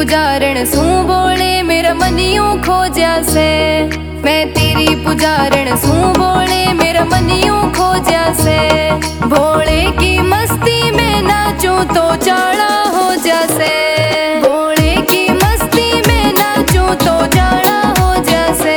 पुजारण सू बोले मेरा मन यूं खो जासे। मैं तेरी पुजारण सू बोले मेरा मन यूं खो जासे। भोले की मस्ती में नाचूं तो चाड़ा हो जासे। भोले की मस्ती में नाचूं तो चाड़ा हो जासे।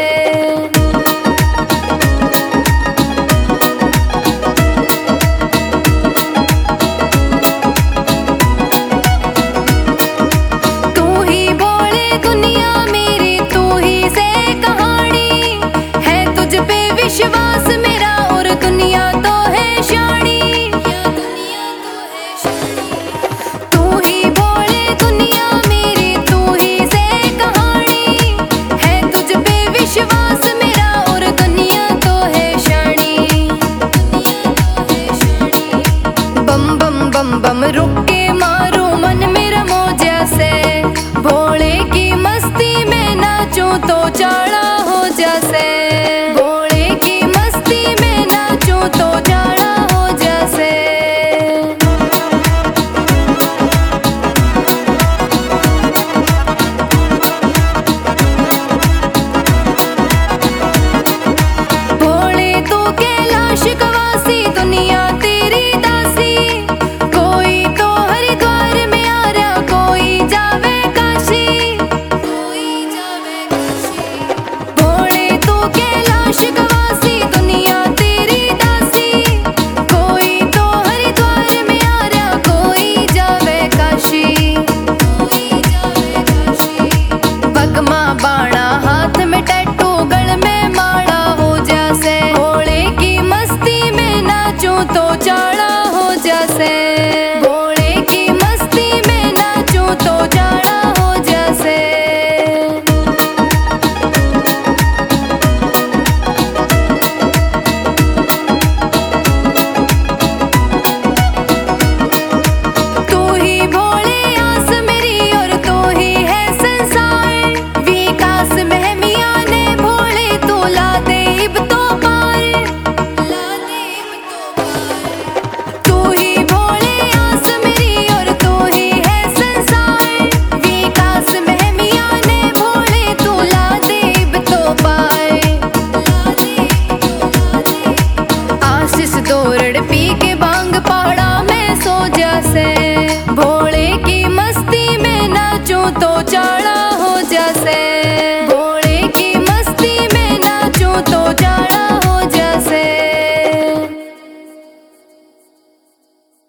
तू ही बोले दुनिया मेरी तू ही से कहानी है। तुझ पे विश्वास मेरा और दुनिया तो है शानी। तू ही बोले दुनिया मेरी तू ही से कहानी है। तुझ पे विश्वास मेरा और दुनिया तो है शानी। बम बम बम बम रुक के मारू मन मेरा मौजा से। भोले की मस्ती में नाचूं तो चाड़ा हो जासे। भोले की मस्ती में नाचूं तो चाड़ा हो जासे। भोले तू कैलाश कवासी दुनिया तेरी दासी। कोई तो हरिद्वार में आ रहा कोई जावे काशी। भोले तू कैलाश कवासी दुनिया तेरी दासी। कोई तो हरिद्वार में आ रहा कोई जावे काशी। भगमा बाणा हाथ में टैटू गल में माला हो जासे। भोले की मस्ती में नाचूं तो चाड़ा हो जासे। भोले की मस्ती में नाचूं तो चाड़ा हो जासे। तू ही भोले आस मेरी और तू ही है संसार। विकास महमिया ने भोले तू ला दे इब तो पार। तू ही भोले आस मेरी और तू ही है संसार। विकास महमिया ने भोले तू ला दे इब तो पार। आशीष दौड़ पी के बांग पहाड़ा में सो जासे। भोले की मस्ती में नाचूं तो चाड़ा हो जासे।